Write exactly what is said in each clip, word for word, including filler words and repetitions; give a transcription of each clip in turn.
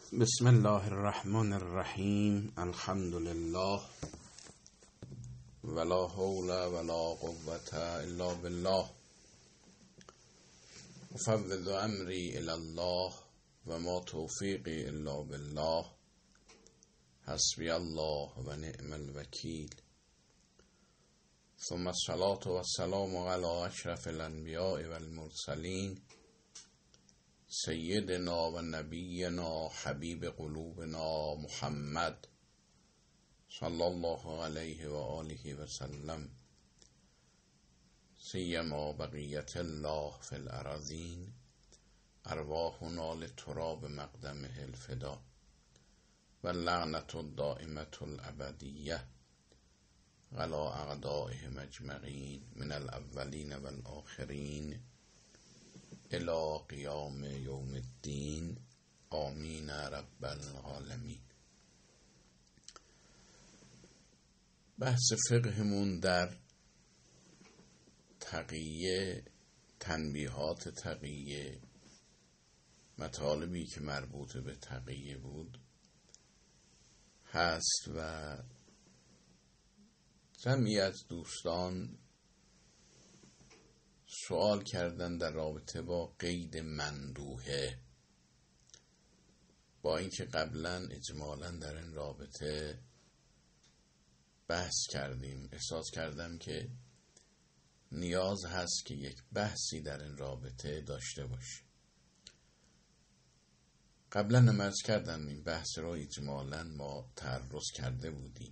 بسم الله الرحمن الرحیم. الحمد لله ولا حول ولا قوة الا بالله. افوض امری الی الله و ما توفیقی الا بالله. حسبی الله و نعم الوکیل. ثم الصلاة و السلام علی اشرف الانبیاء و المرسلین سیدنا و نبینا حبیب قلوبنا محمد صلی الله علیه و آله و سلم، سیما بقیت الله فی الارضین، ارواحنا لتراب مقدمه الفدا و لعنت الدائمة الابدیه علی اعدائهم اجمعین من الاولین و الاخرین الى قیام یوم الدین. آمین رب العالمین. بحث فقهمون در تقیه، تنبیهات تقیه، مطالبی که مربوط به تقیه بود هست و جمعی از دوستان سوال کردن در رابطه با قید مندوحه، با اینکه قبلا اجمالا در این رابطه بحث کردیم. احساس کردم که نیاز هست که یک بحثی در این رابطه داشته باشه. قبلا نماز کردم این بحث رو اجمالا ما تعرض کرده بودیم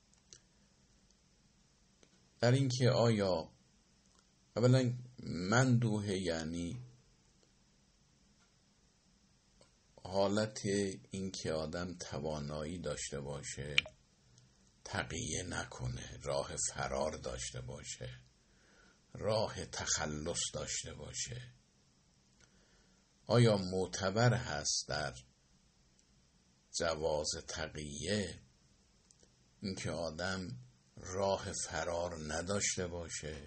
در اینکه آیا اولا مندوحه یعنی حالت اینکه آدم توانایی داشته باشه تقیه نکنه، راه فرار داشته باشه، راه تخلص داشته باشه. آیا معتبر هست در جواز تقیه اینکه آدم راه فرار نداشته باشه؟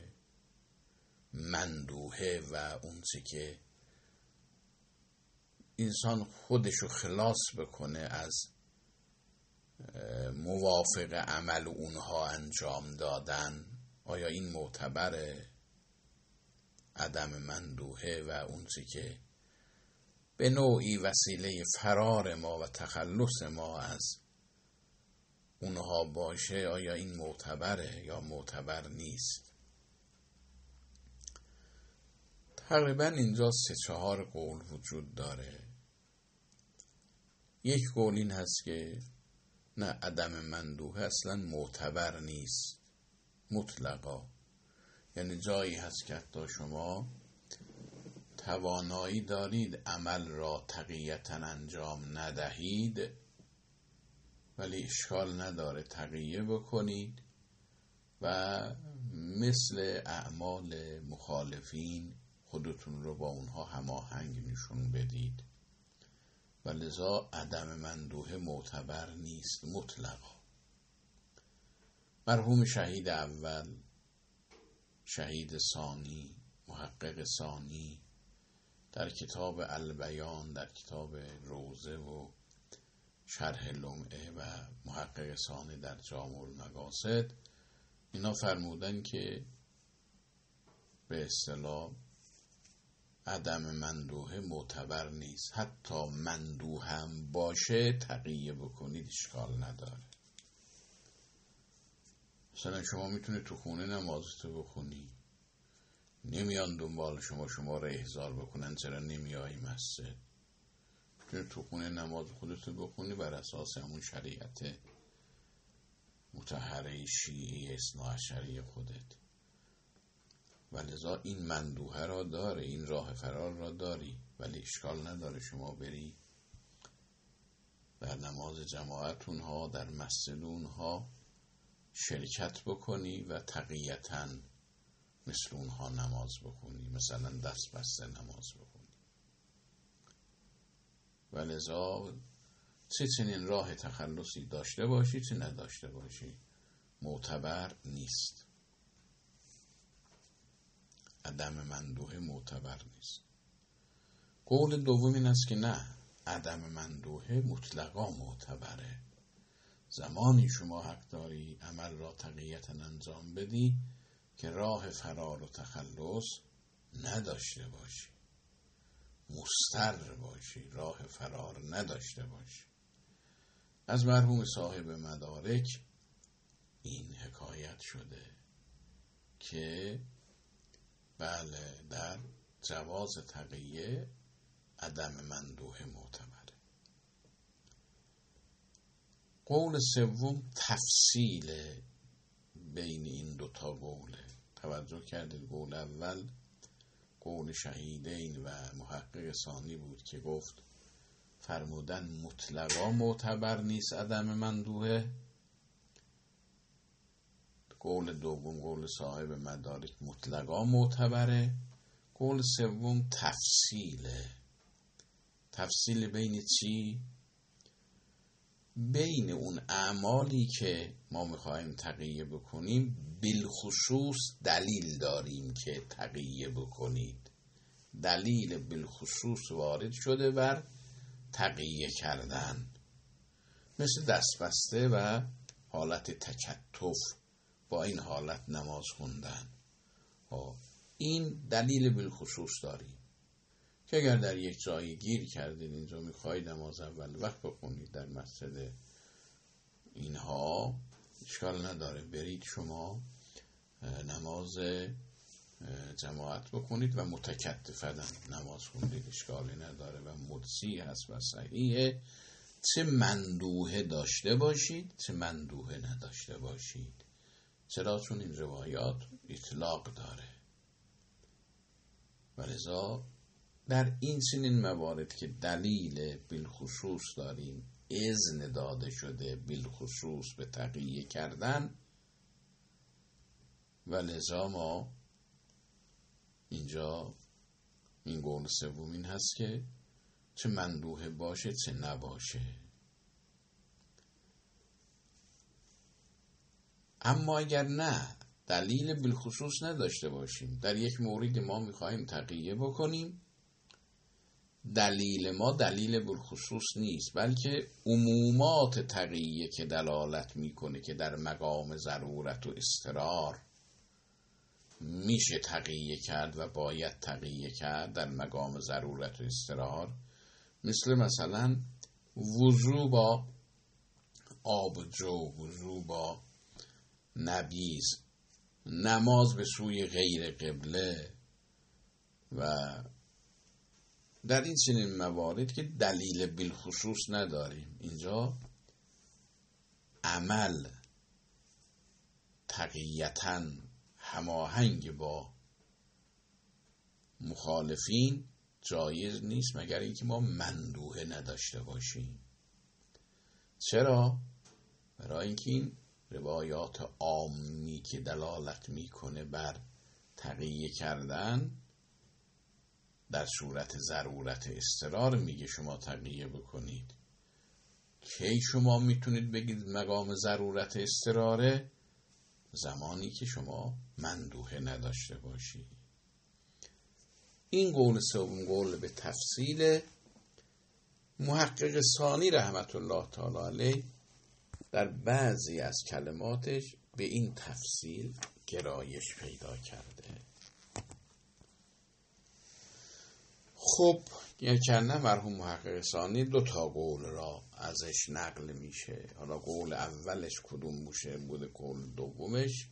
مندوحه و اون چی که انسان خودشو خلاص بکنه از موافق عمل اونها انجام دادن، آیا این معتبره؟ عدم مندوحه و اون چی که به نوعی وسیله فرار ما و تخلص ما از اونها باشه، آیا این معتبره یا معتبر نیست؟ تقریبا اینجا سه چهار قول وجود داره. یک قول این هست که نه، عدم مندوحه اصلا معتبر نیست مطلقا. یعنی جایی هست که حتی شما توانایی دارید عمل را تقیتا انجام ندهید ولی اشکال نداره تقیه بکنید و مثل اعمال مخالفین خودتون رو با اونها هماهنگ نشون بدید و لذا عدم مندوحه معتبر نیست مطلقا. مرحوم شهید اول، شهید ثانی، محقق ثانی در کتاب البیان، در کتاب روضه و شرح لمعه و محقق ثانی در جامع المقاصد اینا فرمودن که به اصطلاح عدم مندوحه معتبر نیست. حتی مندوح هم باشه تقیه بکنید اشکال نداره. مثلا شما میتونید تو خونه نمازتو بخونی، نمیان دنبال شما شما را احضار بکنن چرا نمیایی مسجد. میتونید تو خونه نماز خودتو بخونی بر اساس همون شریعت مطهره شیعی اثنا عشری خودت، ولذا این مندوحه را داره، این راه فرار را داری، ولی اشکال نداره شما بری در نماز جماعت اونها، در مسجد اونها شرکت بکنی و تقیتاً مثل اونها نماز بخونی، مثلا دست بسته نماز بخونی. ولذا چه چنین راه تخلصی داشته باشی چه نداشته باشی معتبر نیست. عدم مندوحه معتبر نیست. قول دوم این است که نه، عدم مندوحه مطلقا معتبره. زمانی شما حق داری عمل را تقیتا انجام بدی که راه فرار و تخلص نداشته باشی، مستر باشی، راه فرار نداشته باشی. از مرحوم صاحب مدارک این حکایت شده که بله در جواز تقیه عدم مندوحه معتبره. قول سوم تفصیل بین این دوتا قوله. توجه کردید قول اول قول شهیدین و محقق ثانی بود که گفت فرمودن مطلقا معتبر نیست عدم مندوحه. قول دوم قول صاحب مدارک مطلقا معتبره. قول سوم تفصیله. تفصیل بین چی؟ بین اون اعمالی که ما میخوایم تقیه بکنیم بالخصوص دلیل داریم که تقیه بکنید. دلیل بالخصوص وارد شده بر تقیه کردن، مثل دستبسته و حالت تکتف، با این حالت نماز خوندن. این دلیل بالخصوص داریم که اگر در یک جایی گیر کردید اینجا میخواید نماز اول وقت بخونید در مسجد، اینها اشکال نداره، برید شما نماز جماعت بکنید و متکتفن نماز خوندید، اشکالی نداره و مدسی هست و صحیحه. چه مندوحه داشته باشید چه مندوحه نداشته باشید. چرا؟ چون این روایات اطلاق داره و لذا در این چنین موارد که دلیل بالخصوص داریم، اذن داده شده بالخصوص به تقیه کردن، و لذا ما اینجا این قول سوم این هست که چه مندوحه باشه چه نباشه. اما اگر نه دلیل بالخصوص نداشته باشیم، در یک مورد ما میخوایم تقیه بکنیم، دلیل ما دلیل بالخصوص نیست بلکه عمومات تقیه که دلالت میکنه که در مقام ضرورت و اضطرار میشه تقیه کرد و باید تقیه کرد در مقام ضرورت و اضطرار، مثل مثلا وضو با آب جو، وضو با نبیذ، نماز به سوی غیر قبله و در این چنین موارد که دلیل بالخصوص نداریم. اینجا عمل تقیتاً هماهنگ با مخالفین جایز نیست مگر اینکه ما مندوحه نداشته باشیم. چرا؟ برای اینکه این روایات عامی که دلالت میکنه بر تقیه کردن در صورت ضرورت اضطرار میگه شما تقیه بکنید. کی شما میتونید بگید مقام ضرورت اضطراره؟ زمانی که شما مندوحه نداشته باشید. این قول سوم قول به تفصیل. محقق ثانی رحمت الله تعالی علیه در بعضی از کلماتش به این تفصیل گرایش پیدا کرده. خب یکنه مرحوم محقق ثانی دو تا قول را ازش نقل میشه. حالا قول اولش کدوم بوشه بوده قول دومش.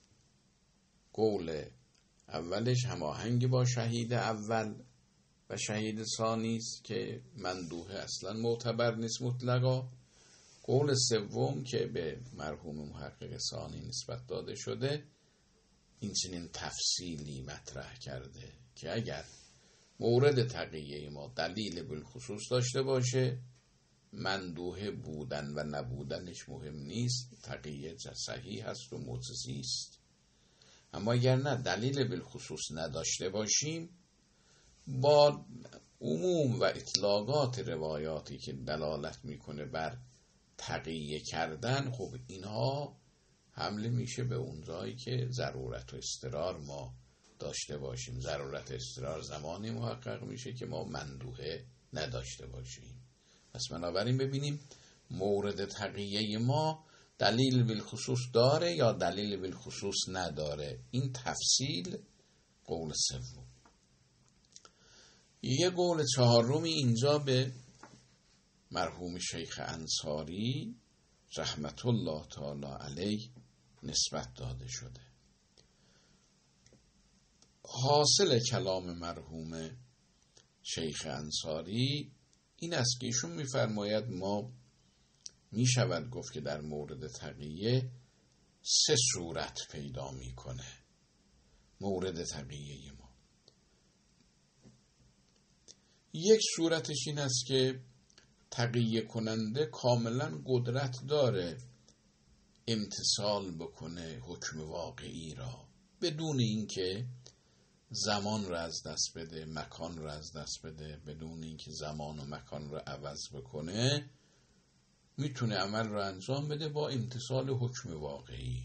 قول اولش هماهنگ با شهید اول و شهید ثانی است که مندوحه اصلا معتبر نیست مطلقا. قول سوم که به مرحوم محقق ثانی نسبت داده شده این چنین تفصیلی مطرح کرده که اگر مورد تقیه ما دلیل بالخصوص داشته باشه، مندوحه بودن و نبودنش مهم نیست، تقیه صحیح هست و مجزی است. اما اگر نه دلیل بالخصوص نداشته باشیم، با عموم و اطلاقات روایاتی که دلالت میکنه بر تقیه کردن، خب اینها حمله میشه به اون جایی که ضرورت و اضطرار ما داشته باشیم. ضرورت اضطرار زمانی محقق میشه که ما مندوحه نداشته باشیم. پس بنابراین ببینیم مورد تقیه ما دلیل بالخصوص داره یا دلیل بالخصوص نداره. این تفصیل قول سوم. یه قول چهارمی اینجا به مرحوم شیخ انصاری رحمت الله تعالی علیه نسبت داده شده. حاصل کلام مرحوم شیخ انصاری این است که ایشون می‌فرماید ما می شود گفت که در مورد تقیه سه صورت پیدا میکنه. مورد تقیه ما یک صورتش این است که تقیه کننده کاملا قدرت داره امتثال بکنه حکم واقعی را بدون اینکه زمان را از دست بده، مکان را از دست بده، بدون اینکه زمان و مکان را عوض بکنه میتونه عمل را انجام بده با امتثال حکم واقعی.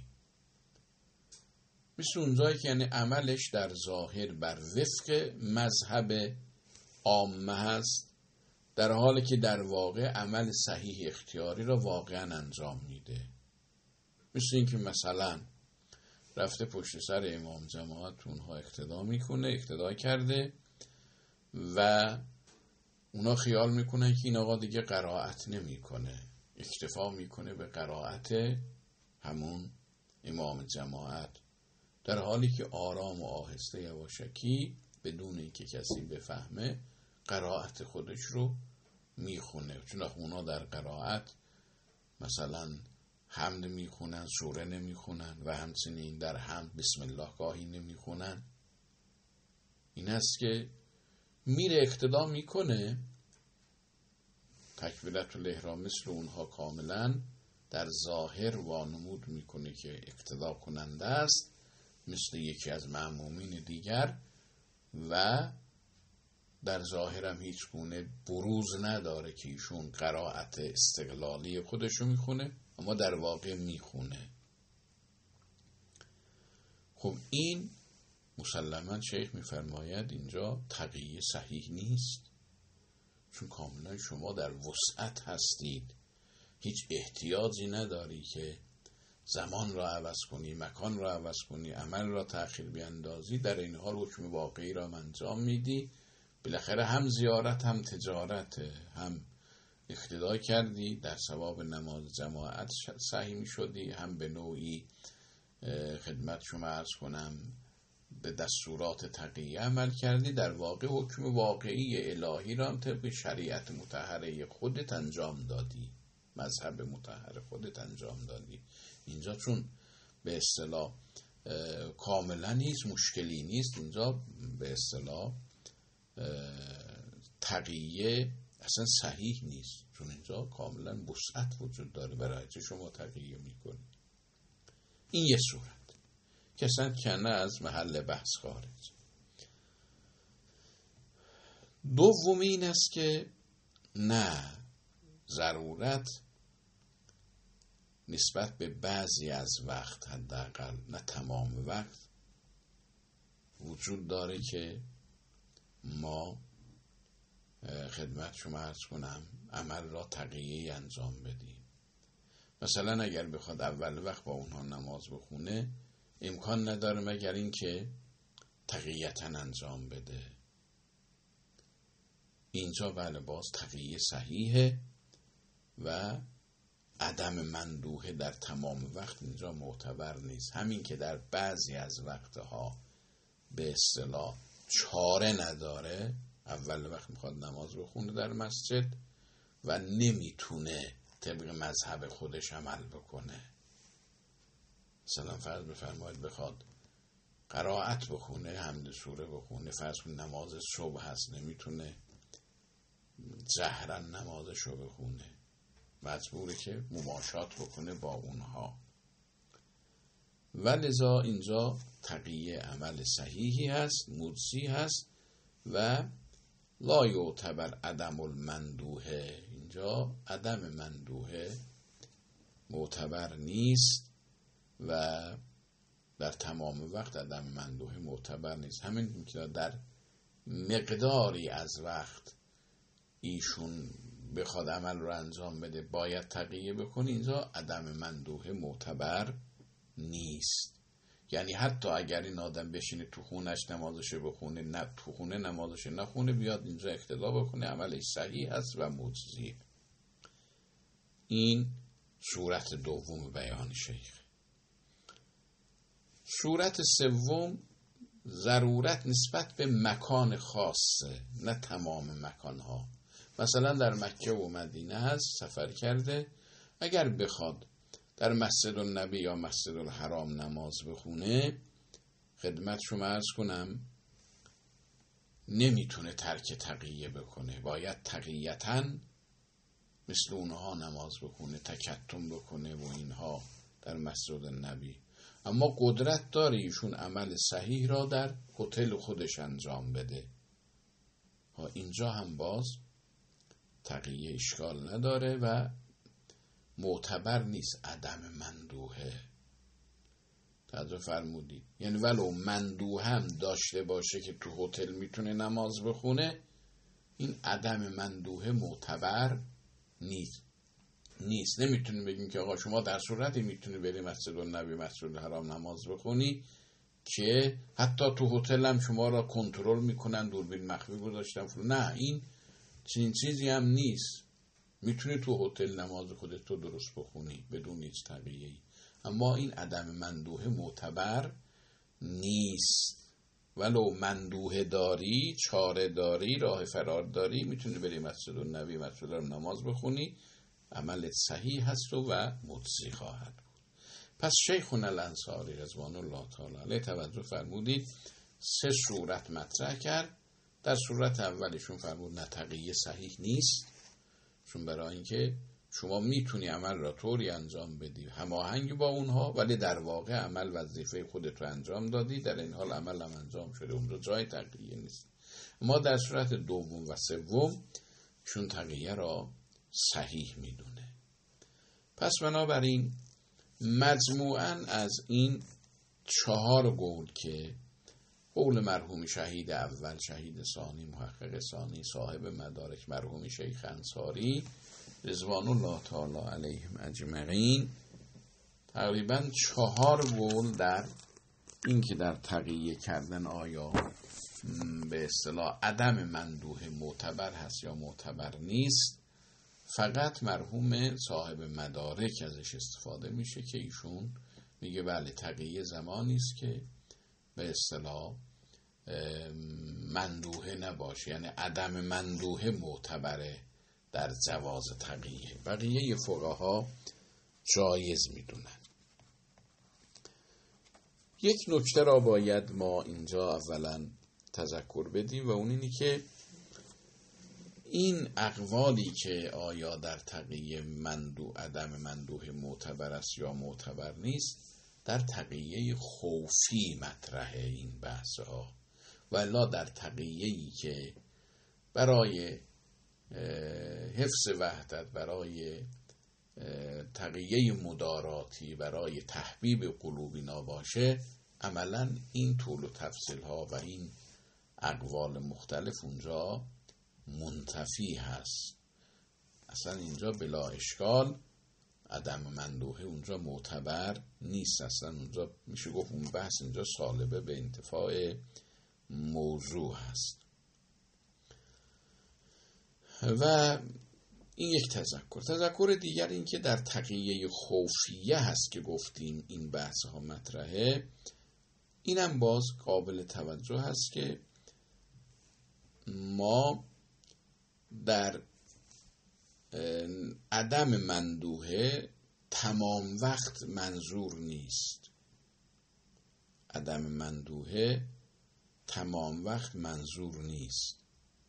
مثل اونجایی که یعنی عملش در ظاهر بر وفق مذهب عامه هست، در حالی که در واقع عمل صحیح اختیاری را واقعا انجام میده. مثل این که مثلا رفته پشت سر امام جماعت اونها اقتدا میکنه، اقتدا کرده و اونا خیال میکنن که این آقا دیگه قرائت نمیکنه، اکتفا میکنه به قرائت همون امام جماعت، در حالی که آرام و آهسته یواشکی بدون اینکه کسی بفهمه قرائت خودش رو میخونه. چون اونا در قرائت مثلا حمد میخونن، سوره نمیخونن و همچنین در حمد بسم الله گاهی نمیخونن. این است که میره اقتدا میکنه، تکبیرت الاحرام مثل اونها کاملا در ظاهر وانمود میکنه که اقتدا کننده است مثل یکی از مأمومین دیگر و در ظاهر هم هیچ گونه بروز نداره که ایشون قرائت استقلالی خودشو میخونه، اما در واقع میخونه. خب این مسلماً شیخ میفرماید اینجا تقیه صحیح نیست، چون کاملا شما در وسعت هستید، هیچ احتیاجی نداری که زمان را عوض کنی، مکان را عوض کنی، عمل را تأخیر بیندازی، در این حال حکم واقعی را انجام میدی. بالاخره هم زیارت هم تجارت، هم اقتدا کردی در ثواب نماز جماعت سهیم شدی، هم به نوعی خدمت شما عرض کنم به دستورات تقیه عمل کردی. در واقع حکم واقعی الهی را هم طبق شریعت مطهره خودت انجام دادی، مذهب مطهر خودت انجام دادی. اینجا چون به اصطلاح کاملا هیچ مشکلی نیست، اینجا به اصطلاح تقیه اصلا صحیح نیست، چون اینجا کاملا وسعت وجود داره برای چه شما تقیه میکنی. این یه صورت که اصلا کنه از محل بحث خارج. دوم این است که نه، ضرورت نسبت به بعضی از وقت، حداقل نه تمام وقت، وجود داره که ما خدمت شما عرض کنم عمل را تقیه انجام بدیم. مثلا اگر بخواد اول وقت با اونها نماز بخونه امکان نداره مگر این که تقییتا انجام بده. اینجا بله باز تقیه صحیحه و عدم مندوحه در تمام وقت اینجا معتبر نیست. همین که در بعضی از وقتها به اصطلاح چاره نداره، اول وقت میخواد نماز بخونه در مسجد و نمیتونه طبق مذهب خودش عمل بکنه، مثلا فرض بفرمایید بخواد قرائت بخونه، حمد سوره بخونه، فرض کن نماز صبح هست نمیتونه جهرا نمازشو بخونه، مجبوره که مماشات بکنه با اونها. ولذا اینجا تقیه عمل صحیحی هست، مجزی هست و لا یعتبر عدم المندوحه، اینجا عدم مندوحه معتبر نیست و در تمام وقت عدم مندوحه معتبر نیست. همین که در مقداری از وقت ایشون بخواد عمل رو انجام بده باید تقیه بکنه، اینجا عدم مندوحه معتبر نیست. یعنی حتی اگر این آدم بشینه تو خونش نمازش بخونه، نه تو خونه نمازش نخونه، بیاد اینجا اقتدا بکنه، عملش صحیح هست و مجزی. این صورت دوم بیان شیخ. صورت سوم ضرورت نسبت به مکان خاصه، نه تمام مکانها. مثلا در مکه و مدینه هست، سفر کرده، اگر بخواد در مسجد النبی یا مسجد الحرام نماز بخونه، خدمت شما عرض کنم نمیتونه ترک تقیه بکنه، باید تقییتاً مثل اونها نماز بخونه، تکتم بکنه و اینها در مسجد النبی. اما قدرت داره ایشون عمل صحیح را در هتل خودش انجام بده. ها اینجا هم باز تقیه اشکال نداره و معتبر نیست، عدم مندوحه. توجه فرمودید؟ یعنی ولو مندوح هم داشته باشه که تو هتل میتونه نماز بخونه، این عدم مندوحه معتبر نیست. نیست نمیتونیم بگیم که آقا شما در صورتی میتونی بری مسجد النبی مسجد الحرام نماز بخونی که حتی تو هتل هم شما را کنترل میکنن، دوربین مخفی گذاشتن. نه، این چنین چیزی هم نیست. میتونی تو هتل نماز خودت تو درست بخونی بدون هیچ تقیه‌ای، اما این عدم مندوحه معتبر نیست. ولو مندوحه داری، چاره داری، راه فرار داری، میتونی بری مسجد النبی مسجد الحرام نماز بخونی، عملت صحیح هست و, و مجزی خواهد بود. پس شیخنا الانصاری رضوان الله تعالی علیه توجه فرمودید سه صورت مطرح کرد. در صورت اولشون فرمود نه تقیه صحیح نیست، چون برای اینکه شما میتونی عمل را طوری انجام بدی هماهنگ با اونها، ولی در واقع عمل وظیفه خودت رو انجام دادی، در این حال عمل هم انجام شده، اونجا جای تقیه نیست. ما در صورت دوم و سوم چون تقیه را صحیح میدونه. پس بنابراین مجموعاً از این چهار قول که قول مرحوم شهید اول، شهید ثانی، محقق ثانی، صاحب مدارک مرحوم شیخ انصاری رضوان الله تعالی علیهم اجمعین، تقریباً چهار قول در این که در تقیه کردن آیا به اصطلاح عدم مندوحه معتبر هست یا معتبر نیست، فقط مرحوم صاحب مدارک ازش استفاده میشه که ایشون میگه بله تقیه زمانی است که به اصطلاح مندوحه نباشه، یعنی عدم مندوحه معتبره در جواز تقیه. بقیه فقها جایز میدونن. یک نکته را باید ما اینجا اولا تذکر بدیم و اون اینی که این اقوالی که آیا در تقیه مندوح عدم مندوحه معتبر است یا معتبر نیست، در تقیه خوفی مطرحه این بحث ها، ولا در تقیه‌ای که برای حفظ وحدت، برای تقیه مداراتی، برای تحبیب قلوبینا باشه، عملا این طول و تفصیل ها و این اقوال مختلف اونجا منتفی هست. اصلا اینجا بلا اشکال عدم مندوحه اونجا معتبر نیست. اصلا اونجا میشه گفت اون بحث اینجا سالبه به انتفاع موضوع هست. و این یک تذکر. تذکر دیگر این که در تقیه خوفیه هست که گفتیم این بحث ها مطرحه، اینم باز قابل توجه هست که ما در عدم مندوحه تمام وقت منظور نیست. عدم مندوحه تمام وقت منظور نیست.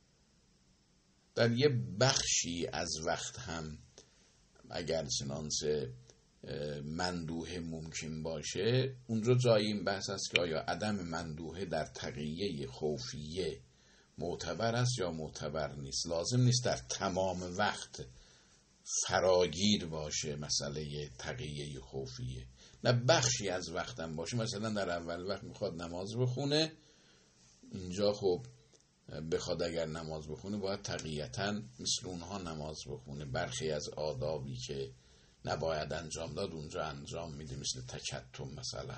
در یه بخشی از وقت هم اگر چنانچه مندوحه ممکن باشه، اونجا جای این بحث است که آیا عدم مندوحه در تقیه خوفیه معتبر است یا معتبر نیست. لازم نیست در تمام وقت فراگیر باشه مسئله تقیه خوفیه، نه بخشی از وقت هم باشه. مثلا در اول وقت میخواد نماز بخونه، اینجا خب بخواد اگر نماز بخونه باید تقییتاً مثل اونها نماز بخونه. برخی از آدابی که نباید انجام داد اونجا انجام میده، مثل تکتم مثلا.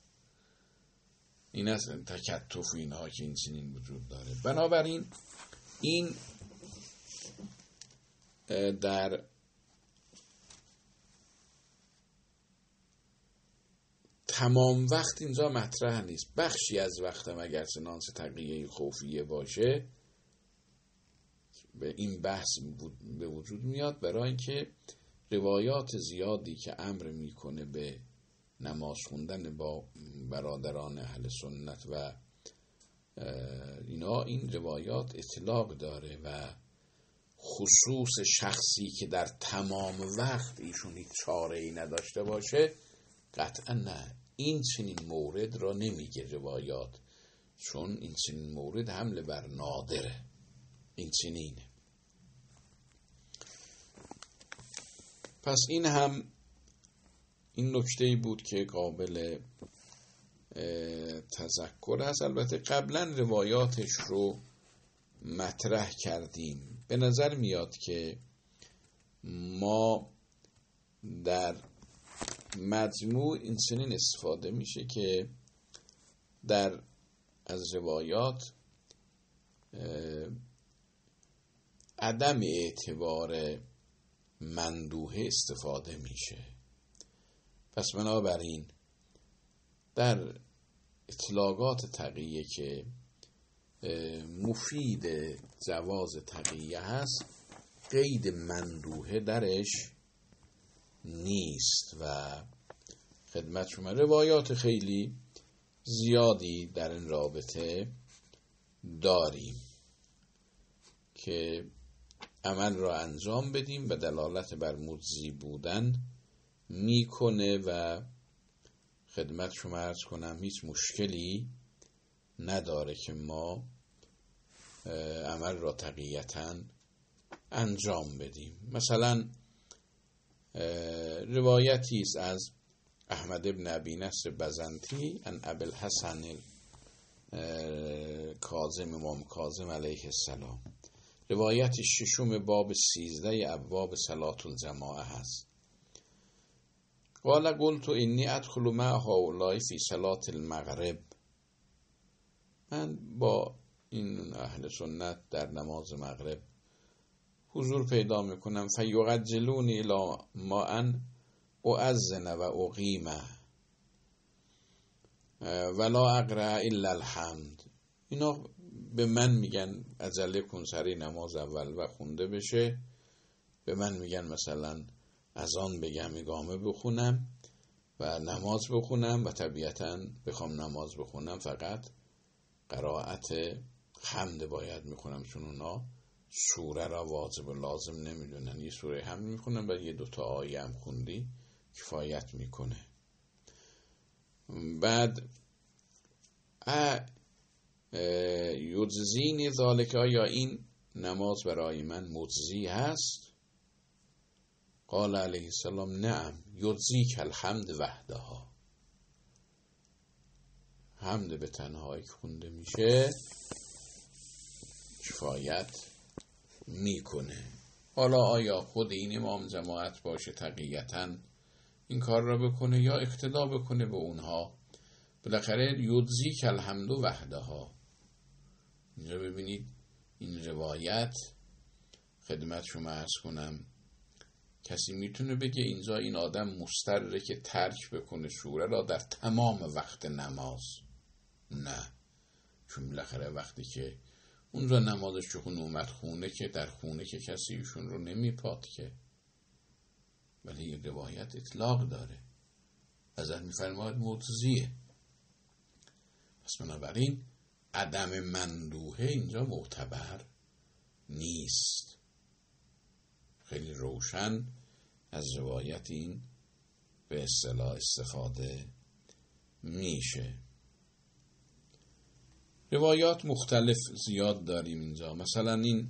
این است تکتف و اینها که این چنین وجود داره. بنابراین این در تمام وقت اینجا مطرح نیست. بخشی از وقتم اگر سنانس تقیه خوفیه باشه به این بحث به وجود میاد، برای اینکه روایات زیادی که امر میکنه به نماز خوندن با برادران اهل سنت و اینا، این روایات اطلاق داره و خصوص شخصی که در تمام وقت ایشون هیچ چاره ای نداشته باشه قطعا نه. این چنین مورد را نمیگه روایات، چون این چنین مورد حمله بر نادره. این چنینه. پس این هم این نکته‌ای بود که قابل تذکر است. البته قبلا روایاتش رو مطرح کردیم. به نظر میاد که ما در مجموع این چنین استفاده میشه که در از روایات عدم اعتبار مندوحه استفاده میشه. پس بنابراین در اطلاقات تقیه که مفید جواز تقیه هست قید مندوحه درش نیست و خدمت شما روایات خیلی زیادی در این رابطه داریم که عمل را انجام بدیم و دلالت بر مجزی بودن میکنه و خدمت شما عرض کنم هیچ مشکلی نداره که ما عمل را تقییتاً انجام بدیم. مثلا روایتی است از احمد ابن ابی نصر بزنطی ان ابی الحسن کاظم امام کاظم علیه السلام، روایت ششم باب سیزده ابواب صلاة الجماعه هست. قال قلت انی ادخل مع هؤلاء فی صلاة المغرب، من با این اهل سنت در نماز مغرب حضور پیدا میکنم. فیعجلونی الی ما ان اؤذن و اقیم ولا اقرأ الا الحمد. اینا به من میگن عجله کن سری نماز اول و خونده بشه. به من میگن مثلا اذان بگم اقامه بخونم و نماز بخونم و طبیعتاً بخوام نماز بخونم فقط قرائت حمد باید میخونم، چون اونا سوره را واجب و لازم نمیدونن. یه سوره حمد میخونن و یه دوتا آیه هم خوندی کفایت میکنه. بعد یجزینی ذالک، آیا این نماز برای من مجزی هست؟ قال علیه السلام نعم یجزیک الحمد وحدها، حمد به تنهایی خونده میشه کفایت میکنه. حالا آیا خود این امام جماعت باشه تقییتاً این کار را بکنه یا اقتدا بکنه به اونها، بالاخره یجزیک الحمد وحدها. اینجا ببینید این روایت خدمت شما عرض کنم کسی میتونه بگه اینجا این آدم مضطره که ترک بکنه سوره را در تمام وقت نماز؟ نه، چون بالاخره وقتی که اونجا نمازش چون اومد خونه که در خونه که کسی ایشون رو نمیپاد که، ولی این روایت اطلاق داره ازت میفرماید مجزیه. پس بنابراین عدم مندوحه اینجا معتبر نیست. خیلی روشن از روایت این به اصطلاح استفاده میشه. روایات مختلف زیاد داریم اینجا. مثلا این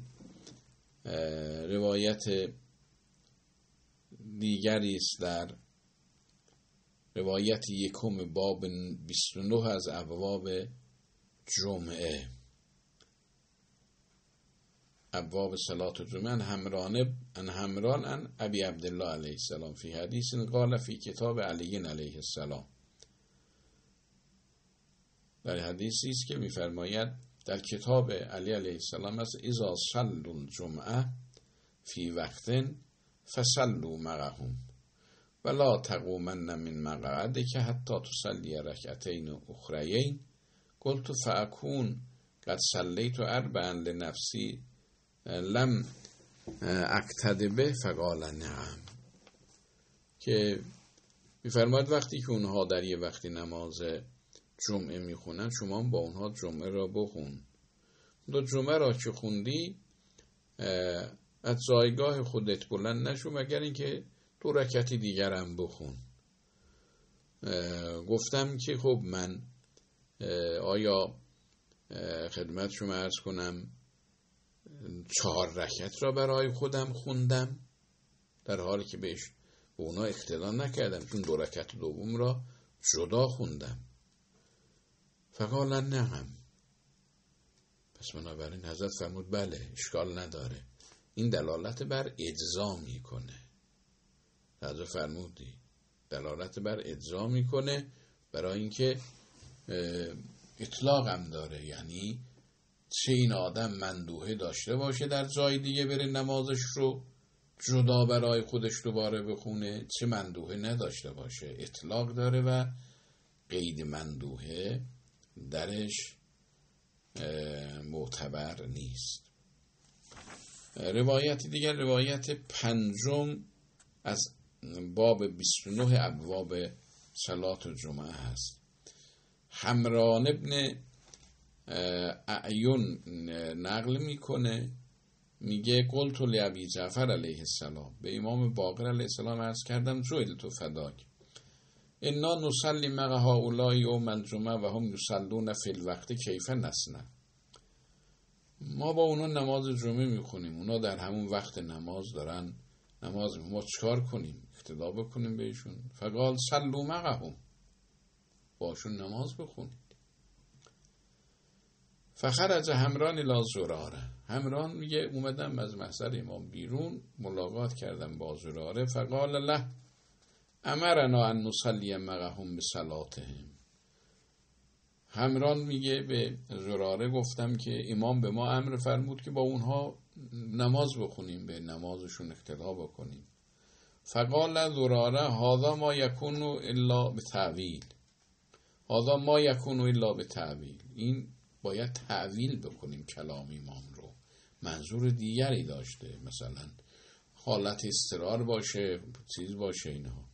روایت دیگری است در روایت یکم باب بیست و نه از ابواب جمعه. ابواب صلات جمعه ان همران ان همران ان ابی عبدالله علیه السلام فی حدیث قال فی کتاب علی علیه السلام. در حدیثی است که می‌فرماید در کتاب علی علیه السلام است اذا صلوا الجمعه فی وقت فصلوا معهم ولا تقومن من مقعدک حتی تصلی رکعتین اخرین قلت فاکون قد صلیت اربعا لنفسی لم اقتد به فقال نعم. که می‌فرماید وقتی که اونها در یه وقتی نماز جمعه میخونن شما با اونها جمعه را بخون. دو جمعه را که خوندی از جایگاه خودت بلند نشو مگر اینکه دو رکعتی دیگر هم بخون. گفتم که خب من آیا خدمت شما عرض کنم چهار رکعت را برای خودم خوندم در حالی که بهش به اونا اقتدا نکردم چون دو رکعت دوم را جدا خوندم. فقال نعم. پس بنابراین حضرت فرمود بله اشکال نداره. این دلالت بر اجزا میکنه. حضرت فرمودی دلالت بر اجزا میکنه برای اینکه اطلاق هم داره، یعنی چه این آدم مندوحه داشته باشه در جای دیگه بره نمازش رو جدا برای خودش دوباره بخونه، چه مندوحه نداشته باشه. اطلاق داره و قید مندوحه درش معتبر نیست. روایت دیگر روایت پنجم از باب بیست و نه ابواب صلات جمعه هست. همران ابن اعیون نقل میکنه، میگه قلت لابی جعفر علیه السلام، به امام باقر علیه السلام عرض کردم جعلت فداک انا نصلی مع هؤلاء یوم الجمعه و هم یصلون فی الوقت کیف نصنع. ما با اونا نماز جمعه میخونیم، اونا در همون وقت نماز دارن نماز، ما چکار کنیم؟ اقتدا بکنیم بهشون. فقال صلوا معهم، باشون نماز بخونید. فخرج همران الی زراره، همران میگه اومدم از محضر امام بیرون ملاقات کردم با زراره. فقال له امرنا ان نصلی معهم بصلاتهم. همران میگه به زراره گفتم که امام به ما امر فرمود که با اونها نماز بخونیم، به نمازشون اقتدا بکنیم. فقال زراره هذا ما یکون الا بتعویل، هذا ما یکون الا بتعویل، این باید تعویل بکنیم کلام امام رو، منظور دیگری داشته، مثلا حالت استرار باشه، چیز باشه اینها.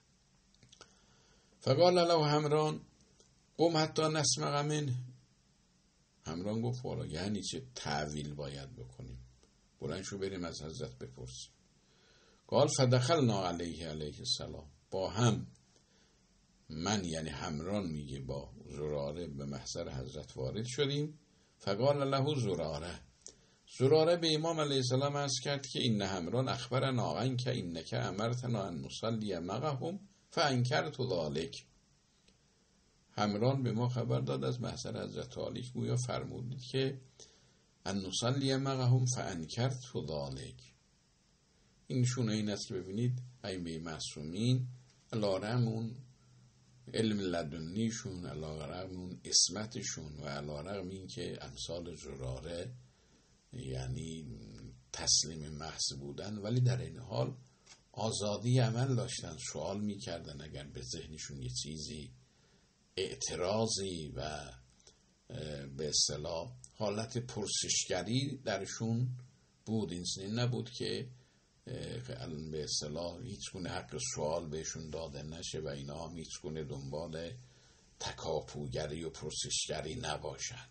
فقال له همران قم حتی نسمع منه. همران گفت والا یعنی چه تعویل باید بکنیم؟ بلند شو بریم از حضرت بپرسیم. قال فدخلنا علیه علیه السلام، با هم من یعنی همران میگه با زراره به محضر حضرت وارد شدیم. فقال له زراره، زراره به امام علیه السلام عرض کرد که این همران اخبرنا عنک انک امرتنا ان نصلی معهم فانکرت ذلک. همران به ما خبر داد از محضر حضرت علی گویا فرمودید که ان نصلی معهم فانکرت ذلک. این شونه این است که ببینید ائمه معصومین علیرغم اون علم لدنیشون، علیرغم اون عصمتشون و علیرغم این که امثال زراره یعنی تسلیم محض بودن، ولی در این حال آزادی عمل داشتن، سوال میکردن اگر به ذهنشون یه چیزی اعتراضی و به اصطلاح حالت پرسشگری درشون بود. این نبود که به اصطلاح هیچ گونه حق سوال بهشون داده نشه و اینا هم هیچ گونه دنبال تکاپوگری و پرسشگری نباشن.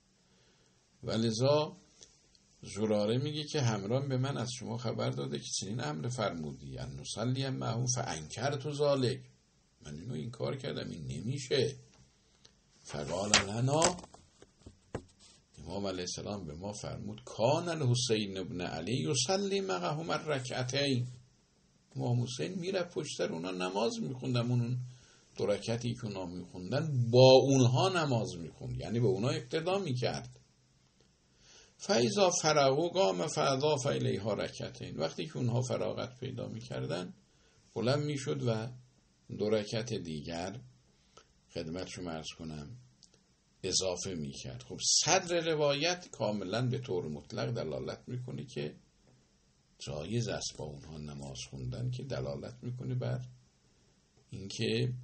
ولذا زراره میگه که همران به من از شما خبر داده که چنین امر فرمودی ان نصلی معهم فانکرت ذلک، من اینو این کار کردم، این نمیشه. فقال لنا، امام علیه السلام به ما فرمود کان الحسین ابن علی یصلی معهم الرکعتین، امام حسین میره پشت سر اونا نماز میخوندن، اون دو رکعتی که اونا میخوندن با اونها نماز میخوند، یعنی به اونا اقتدا میکرد. فاذا فرغوا قام فاضاف الیها رکعتین. وقتی که اونها فراغت پیدا میکردن بلند میشد و دو رکعت دیگر خدمت شما عرض کنم اضافه میکرد. خب صدر روایت کاملا به طور مطلق دلالت میکنه که جایز است با اونها نماز خوندن، که دلالت میکنه بر اینکه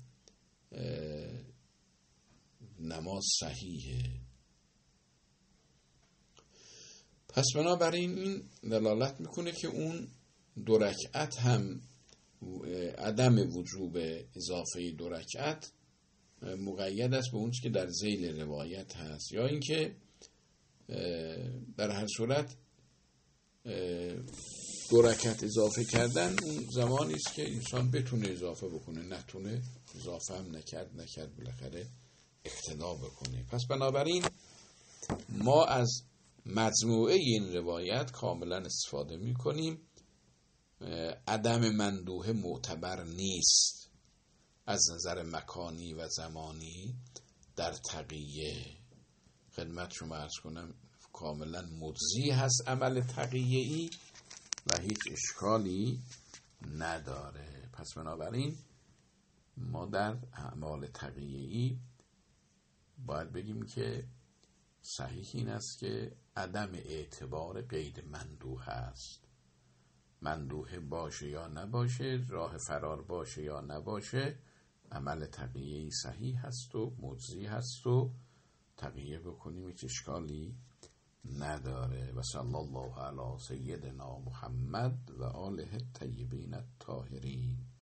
نماز صحیحه. پس بنابراین این دلالت میکنه که اون دو رکعت هم عدم وجوب اضافه دو رکعت مقید است به اون چیزی که در ذیل روایت هست، یا اینکه در هر صورت دو رکعت اضافه کردن اون زمانی است که انسان بتونه اضافه بکنه، نتونه اضافه هم نکرد نکرد بالاخره اقتدا بکنه. پس بنابراین ما از مجموعه این روایت کاملا استفاده می کنیم. عدم مندوحه معتبر نیست از نظر مکانی و زمانی در تقیه. خدمت شما عرض کنم کاملا مجزی هست عمل تقیه‌ای و هیچ اشکالی نداره. پس بنابراین ما در اعمال تقیه‌ای باید بگیم که صحیح این است که عدم اعتبار قید مندوحه است. مندوحه باشه یا نباشه، راه فرار باشه یا نباشه، عمل تقیه‌ای صحیح هست و مجزی هست و تقیه بکنیم هیچ اشکالی نداره. و صلی الله علی سیدنا محمد و آله الطیبین الطاهرین.